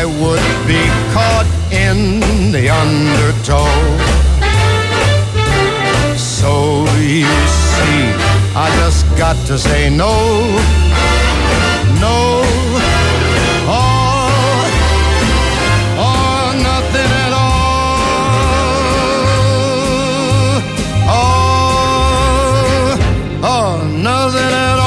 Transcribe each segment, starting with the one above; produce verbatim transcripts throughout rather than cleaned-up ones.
I would be caught in the undertow. So you see, I just got to say no, no, or, or nothing at all, or, or nothing at all.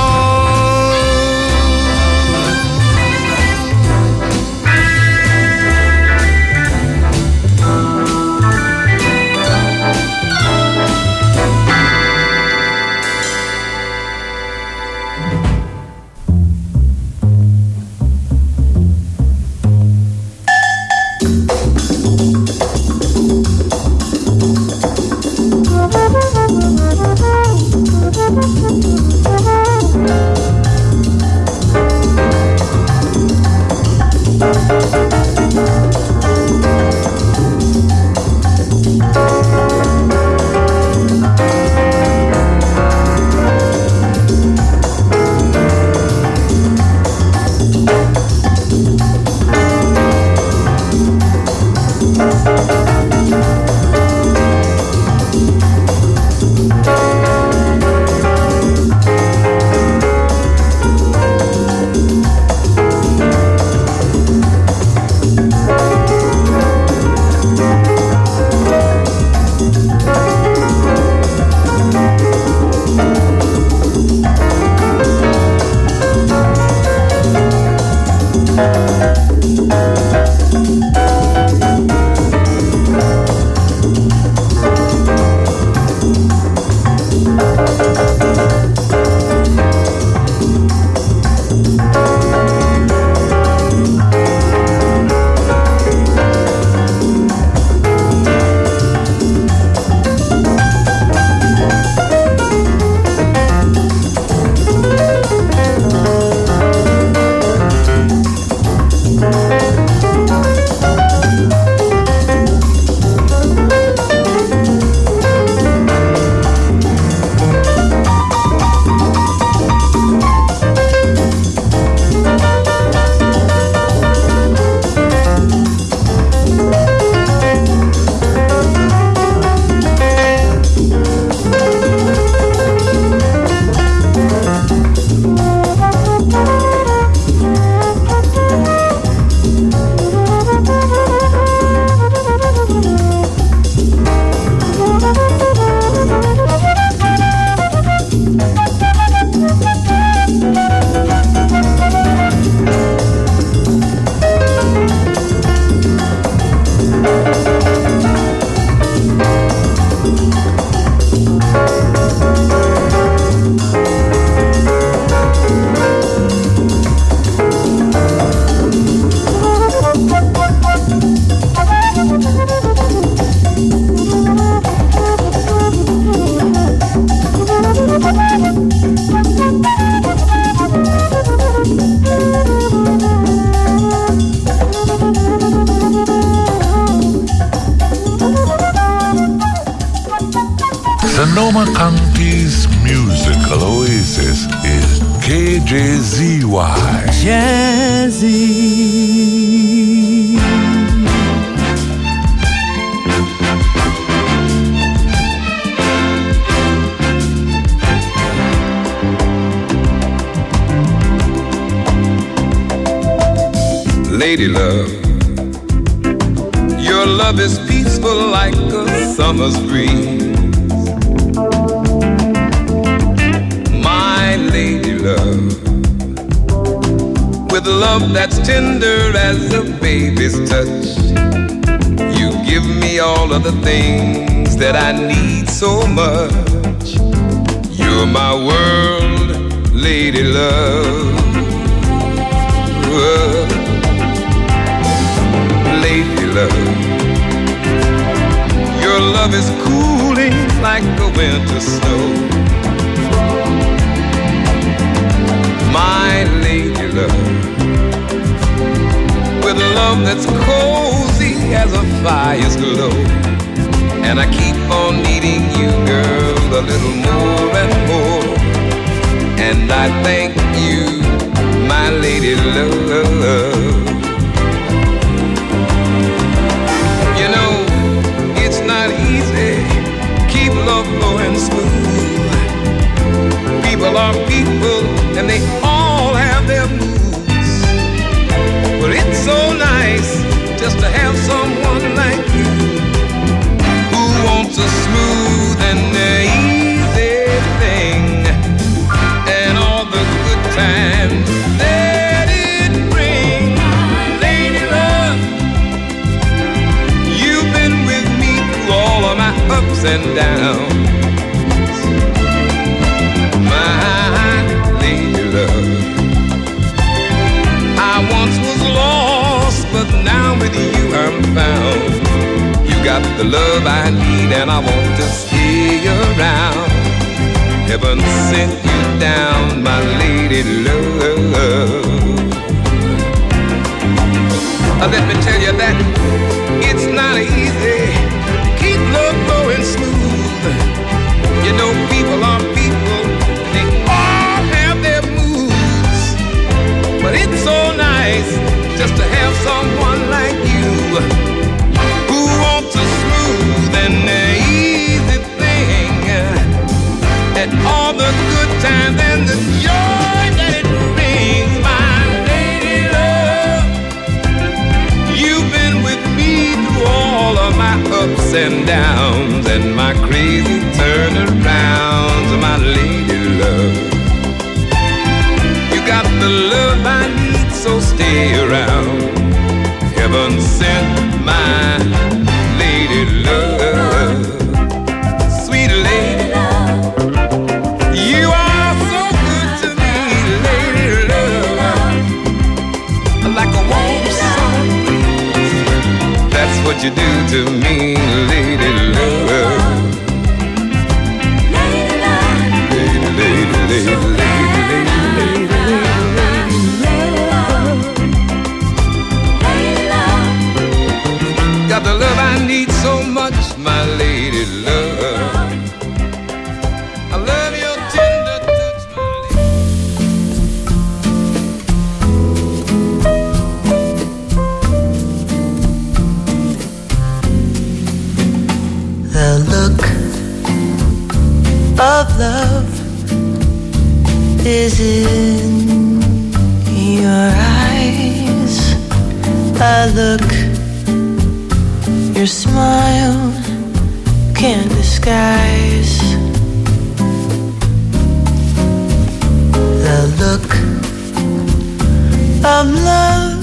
Sonoma County's musical oasis is K J Z Y. Jazzy. Lady love, your love is peaceful like a summer's breeze. My lady love, with love that's tender as a baby's touch, you give me all of the things that I need so much. You're my world, lady love. Lady love, your love is cooling like a winter snow. My lady love, with love that's cozy as a fire's glow. And I keep on needing you, girl, a little more and more. And I thank you, my lady love. just to have someone like you who wants a smooth and easy thing, and all the good times that it brings. Lady love, you've been with me through all of my ups and downs. I once was lost, but now with you I'm found. You got the love I need and I want to stay around. Heaven sent you down, my lady love. Uh, let me tell you that it's not easy. Keep love going smooth. You know people are people, they all have their moods. But it's so nice just to have someone like you who wants a smooth and easy thing, and all the good times and the joy that it brings. My lady love, you've been with me through all of my ups and downs and my crazy turnarounds. My lady love, got the love I need, so stay around. Heaven sent my lady love. Sweet lady love, you are so good to me, lady love. Like a warm sun breeze, that's what you do to me, lady love. Lady love, lady, lady, lady, lady, lady. Got the love I need so much, my lady love. I love your tender touch, my lady. The look of love is in your eyes. I look your smile can't disguise. The look of love,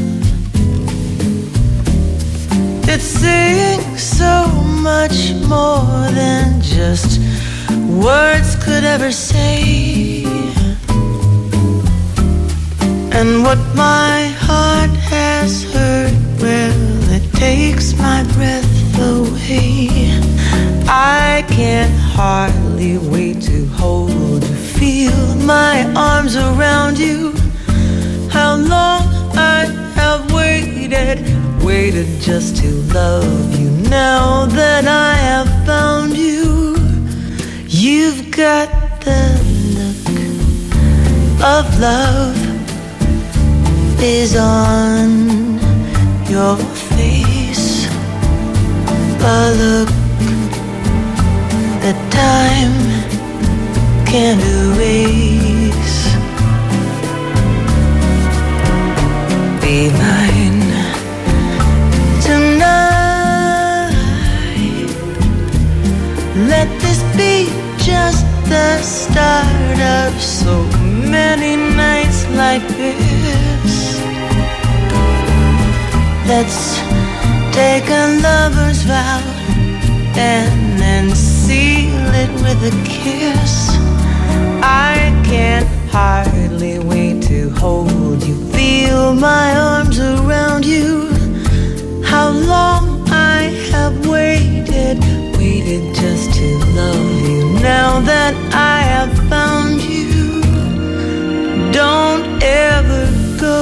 it's saying so much more than just words could ever say. And what my heart has heard, well, it takes my breath away. I can't hardly wait to hold you, feel my arms around you. How long I have waited, waited just to love you. Now that I have found you, you've got the look of love is on your face, a look that time can't erase. Be mine tonight. Let this be just the start of so many nights like this. Let's take a lover's vow and then seal it with a kiss. I can't hardly wait to hold you, feel my arms around you. How long I have waited, waited just to love you. Now that I have found you, don't ever go.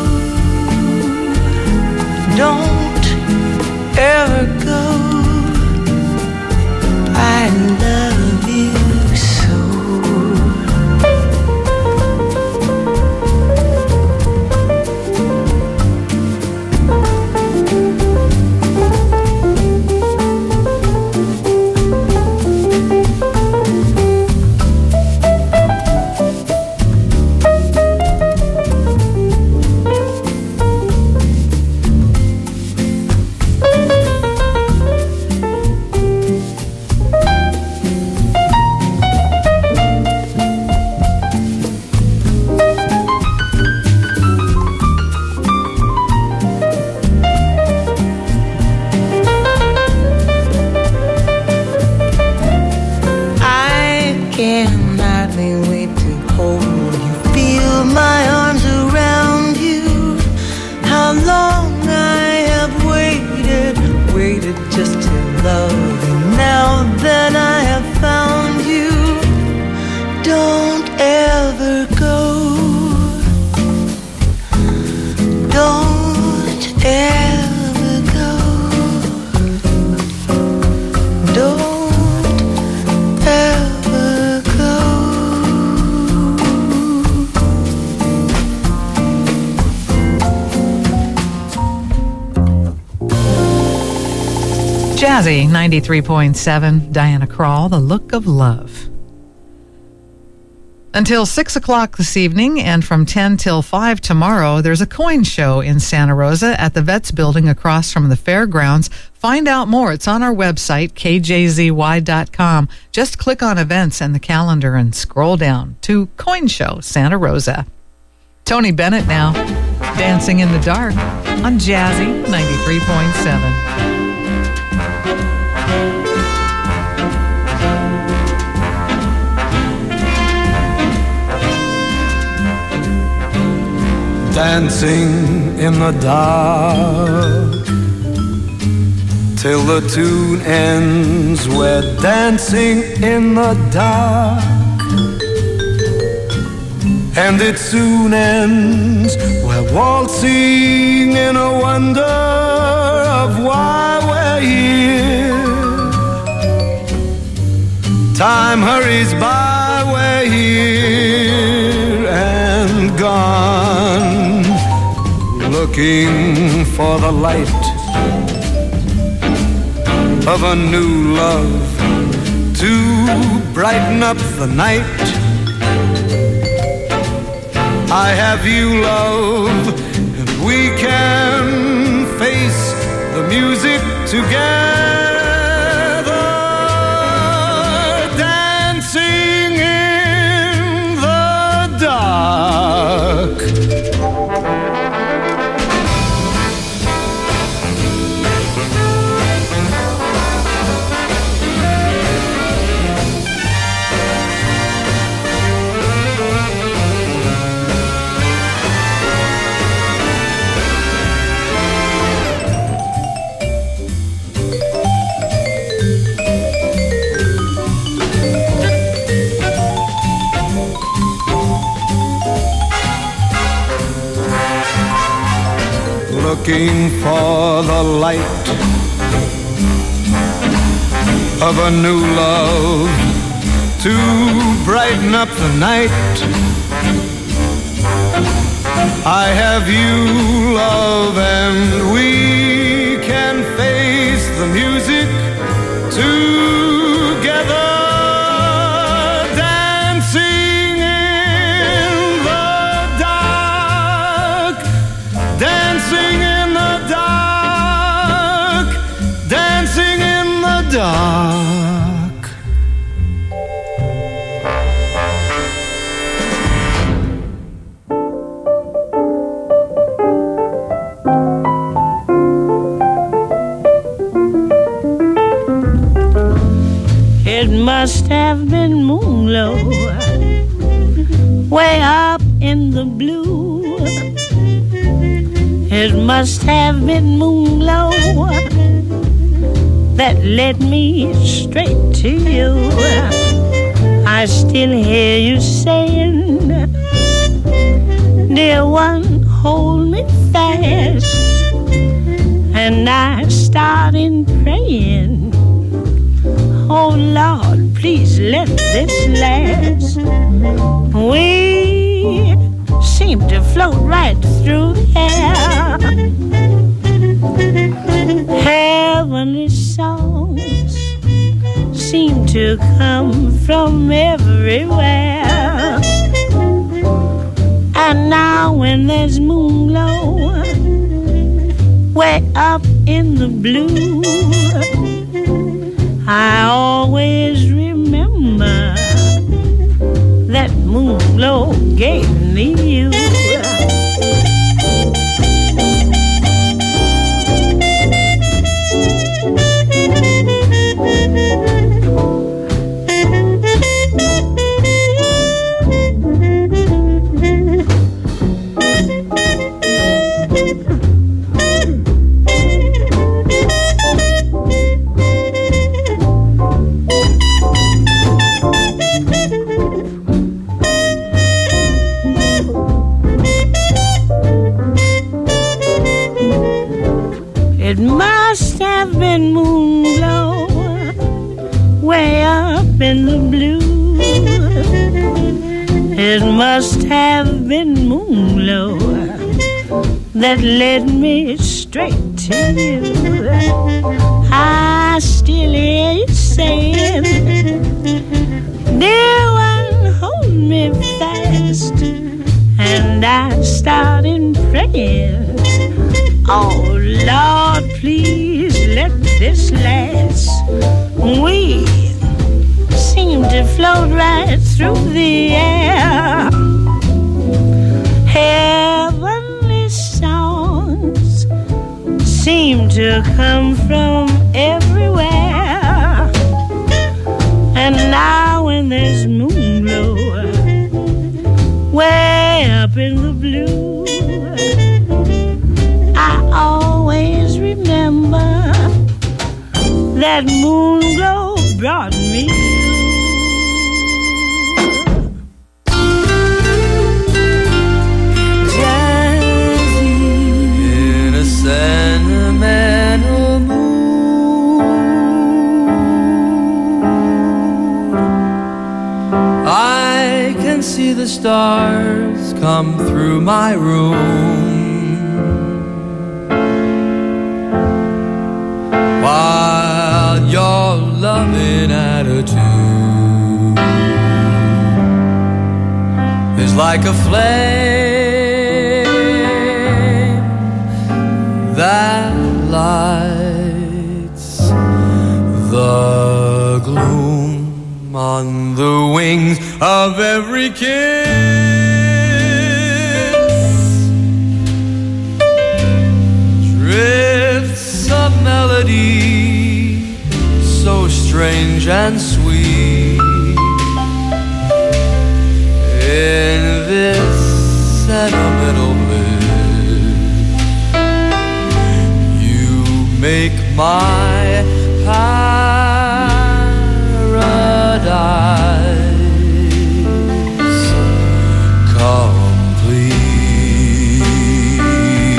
Don't ever go. I love you so. wanted just to love you. Now that I have found you, don't ever go. Don't ever go. Don't ever go. Jazzy ninety-three point seven, Diana Krall, The Look of Love. Until six o'clock this evening and from ten till five tomorrow, there's a coin show in Santa Rosa at the Vets Building across from the fairgrounds. Find out more. It's on our website, K J Z Y dot com. Just click on events and the calendar and scroll down to Coin Show Santa Rosa. Tony Bennett now, Dancing in the Dark on Jazzy ninety-three point seven. Dancing in the dark till the tune ends. We're dancing in the dark, and it soon ends. We're waltzing in a wonder of why we're here. Time hurries by, we're here and gone, looking for the light of a new love to brighten up the night. I have you, love, and we can face the music together, dancing in the dark. Looking for the light of a new love to brighten up the night. I have you, love, and we can face the music together, dancing in the dark, dancing in the dark, dancing in the dark. It must have been Moonglow, way up in the blue. It must have been Moonglow that led me straight to you. I still hear you saying, dear one, hold me fast. And I started praying, oh Lord, please let this last. We seem to float right through the air. Heavenly songs seem to come from everywhere. And now when there's Moonglow way up in the blue, I always remember that Moonglow gave me you. It must have been moonglow way up in the blue. It must have been moonglow that led me straight to you. I still hear you saying, dear one, hold me fast. And I started praying, oh Lord, please let this last. We seem to float right through the air. Heavenly songs seem to come from everywhere. And now when there's moon glow way up in the blue, I always remember that moon glow brought me Jazzy in a sentimental mood. I can see the stars come through my room while your loving attitude is like a flame that lights the gloom on the wings of every kiss. Drifts of melody so strange and sweet in this sentimental bliss. You make my paradise complete.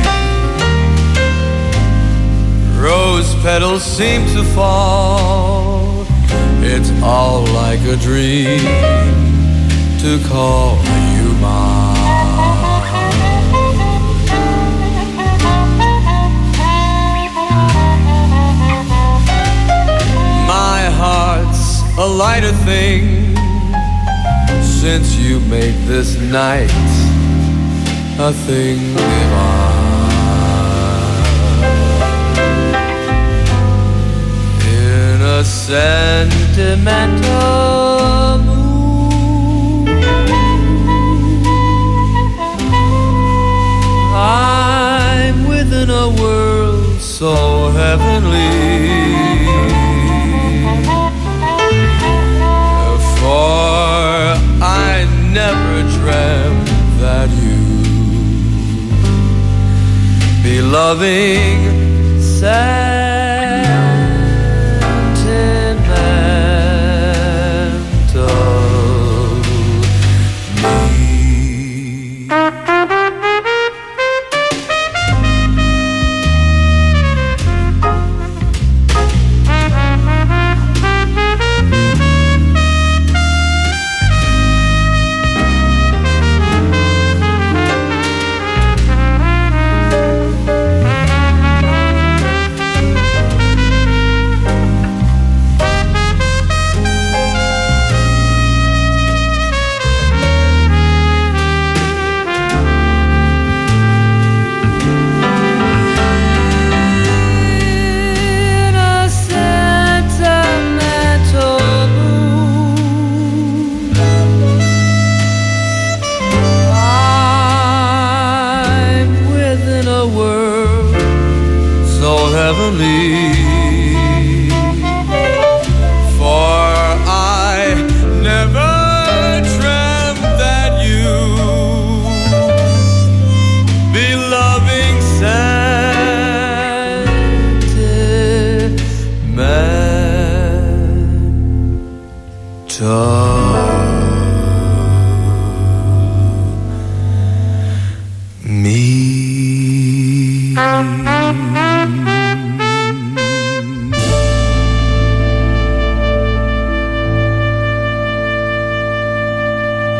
Rose petals seem to fall. It's all like a dream to call you mine. My heart's a lighter thing since you made this night a thing divine. In a sentimental mood, I'm within a world so heavenly. For I never dreamt that you'd be loving sentimental me. For I never dreamt that you'd be loving sentimental me.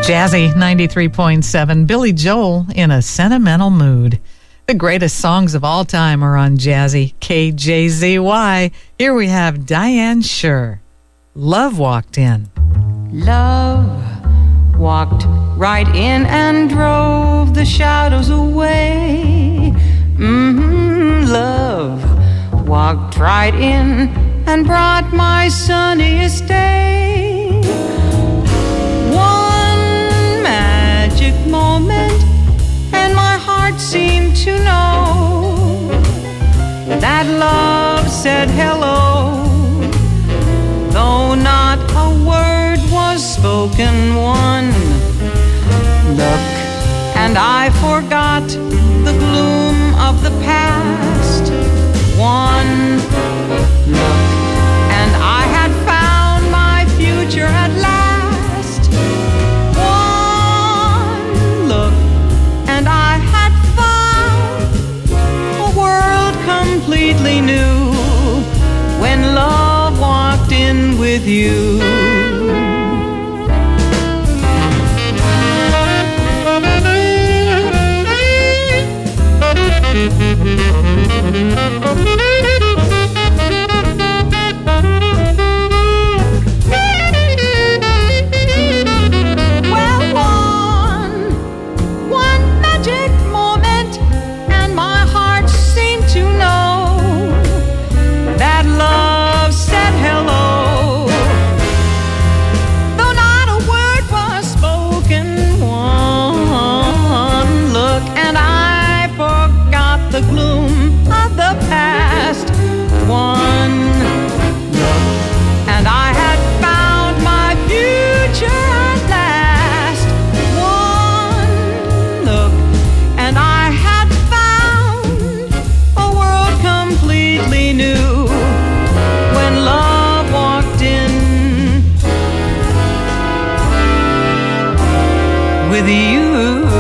Jazzy ninety-three point seven, Billy Joel in a sentimental mood. The greatest songs of all time are on Jazzy, K J Z Y. Here we have Diane Shure. Love walked in. Love walked right in and drove the shadows away. Mm-hmm. Love walked right in and brought my sunniest day. One magic moment, and my heart seemed to know that love said hello, though not a word was spoken. One look, and I forgot the gloom of the past. One look, and I had found my future at last. One look, and I had found a world completely new when love walked in with you. Well, one, one magic moment, and my heart seemed to know that love said hello, though not a word was spoken. One look, and I forgot the gloom of the past. One look, and I had found my future at last. One look, and I had found a world completely new when love walked in with you.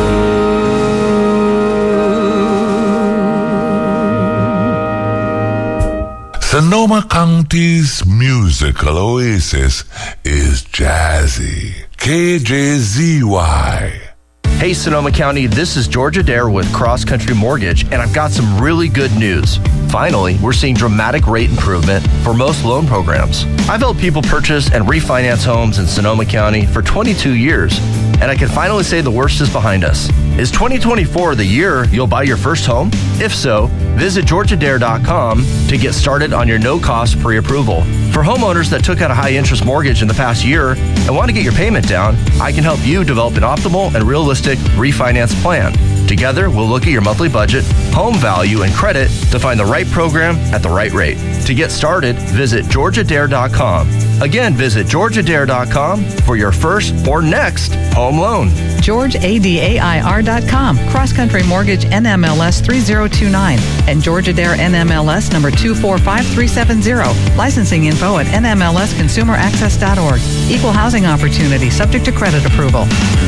Sonoma County's musical oasis is Jazzy. K J Z Y. Hey Sonoma County, this is George Adair with Cross Country Mortgage, and I've got some really good news. Finally, we're seeing dramatic rate improvement for most loan programs. I've helped people purchase and refinance homes in Sonoma County for twenty-two years, and I can finally say the worst is behind us. Is twenty twenty-four the year you'll buy your first home? If so, visit george adair dot com to get started on your no-cost pre-approval. For homeowners that took out a high-interest mortgage in the past year and want to get your payment down, I can help you develop an optimal and realistic refinance plan. Together, we'll look at your monthly budget, home value, and credit to find the right program at the right rate. To get started, visit george adair dot com. Again, visit george adair dot com for your first or next home loan. george adair dot com, Cross Country Mortgage N M L S three zero two nine, and George Adair N M L S number two four five three seven zero. Licensing info at N M L S consumer access dot org. Equal housing opportunity, subject to credit approval.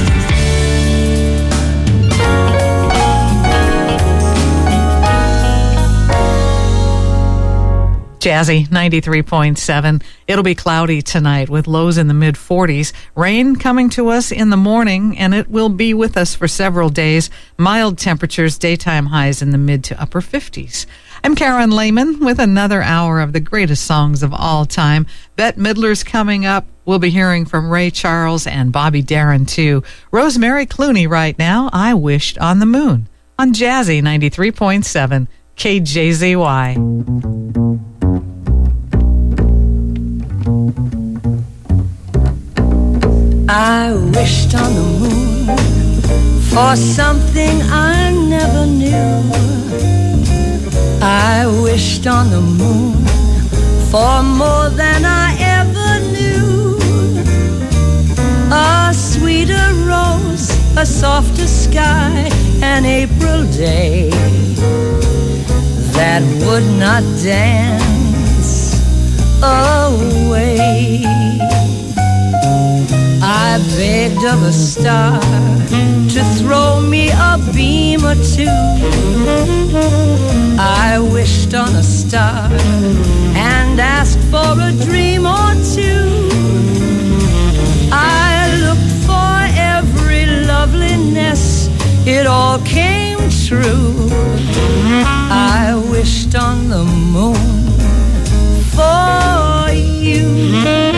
Jazzy ninety-three point seven. It'll be cloudy tonight with lows in the mid forties. Rain coming to us in the morning, and it will be with us for several days. Mild temperatures, daytime highs in the mid to upper fifties. I'm Karen Lehman with another hour of the greatest songs of all time. Bette Midler's coming up. We'll be hearing from Ray Charles and Bobby Darin, too. Rosemary Clooney right now, I Wished on the Moon. On Jazzy ninety-three point seven, K J Z Y. I wished on the moon for something I never knew. I wished on the moon for more than I ever knew. A sweeter rose, a softer sky, an April day that would not dance away. I begged of a star to throw me a beam or two. I wished on a star and asked for a dream or two. I looked for every it all came true. I wished on the moon for you.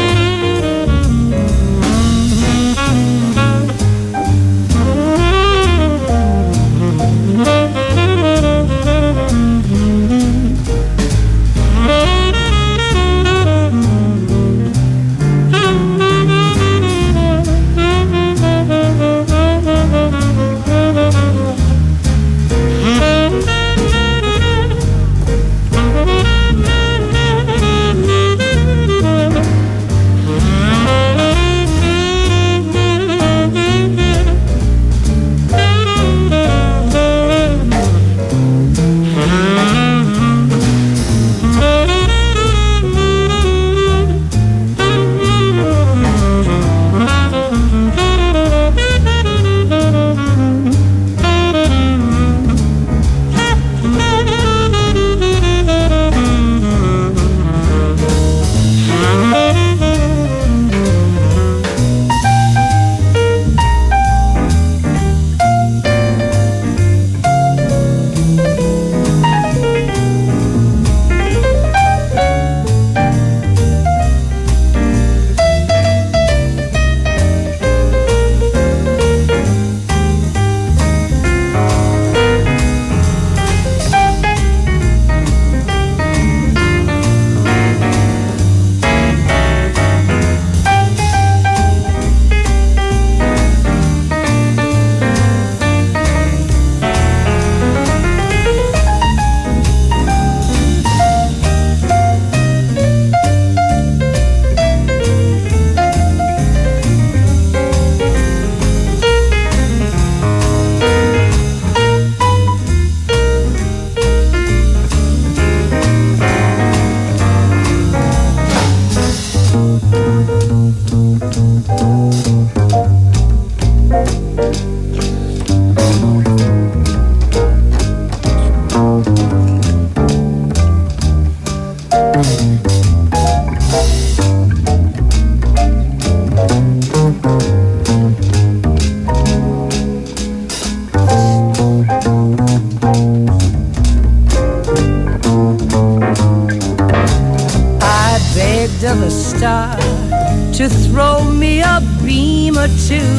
Of a star to throw me a beam or two.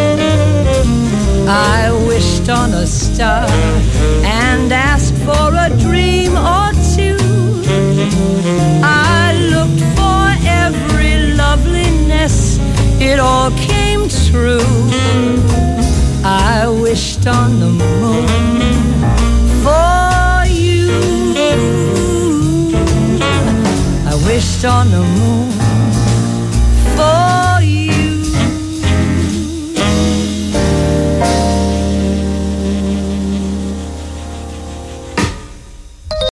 I wished on a star and asked for a dream or two. I looked for every loveliness, it all came true. I wished on the moon for you. I wished on the moon